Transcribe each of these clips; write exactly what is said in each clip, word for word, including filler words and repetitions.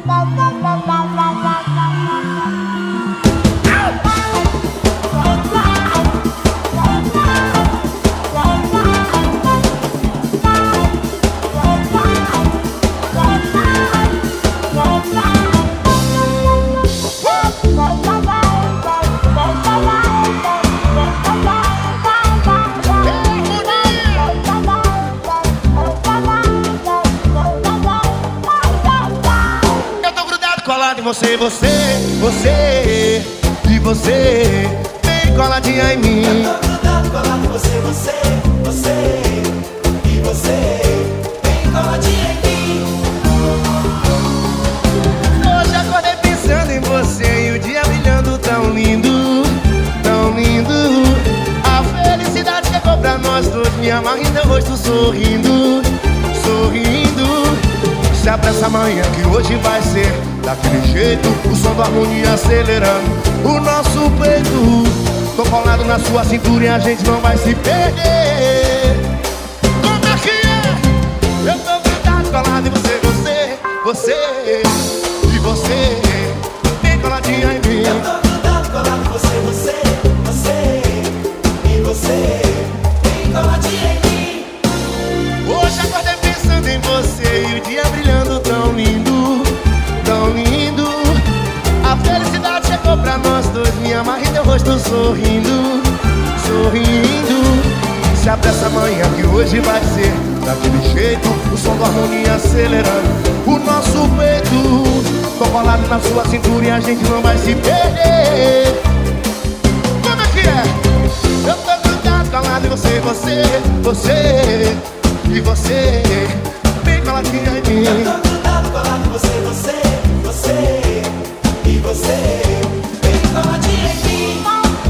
Colado em você, você, você e você bem coladinha em mim. Eu tô grudado, colado em você, você, você e você bem coladinha em mim. Hoje acordei pensando em você e o dia brilhando tão lindo, tão lindo. A felicidade chegou pra nós dois, me amarra em teu rosto sorrindo, sorrindo. Se abraça amanhã que hoje vai ser daquele jeito, o som da harmonia acelerando o nosso peito. Tô colado na sua cintura e a gente não vai se perder. Como é que é? Eu tô grudado, colado em você, você, você e você bem coladinha em mim. Eu tô grudado, colado em você, você, você e você bem coladinha em mim. Hoje acordei pensando em você e o dia brilhando tão lindo, tão lindo. A felicidade chegou pra nós dois, me amarra em teu rosto sorrindo, sorrindo. Se apressa amanhã que hoje vai ser daquele jeito, o som da harmonia acelerando o nosso peito. Tô colado na sua cintura e a gente não vai se perder. Como é que é? Eu tô grudado, colado em você, você, você e você bem coladinha em mim. Eu tô grudado, colado em você, você, você e você bem coladinha em mim.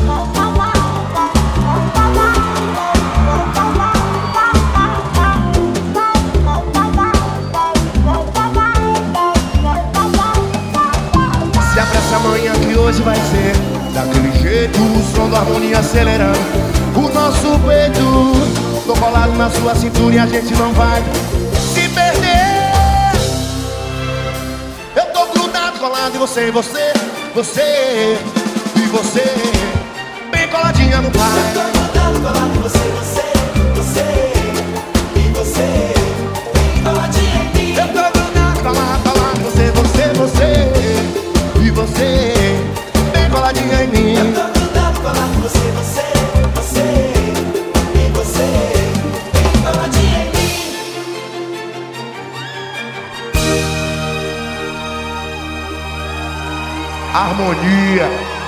Se abraça amanhã que hoje vai ser daquele jeito, o som da harmonia acelerando o nosso peito. Tô colado na sua cintura e a gente não vai se perder. Eu tô grudado, colado em você, você, você e você bem coladinha no pai. Eu tô grudado, colado em você, você, você e você bem coladinha em mim. Eu tô grudado, colado, colado em você, você, você e você bem coladinha em mim. Eu tô grudado, colado em você, você, você e você bem coladinha em mim. Harmonia.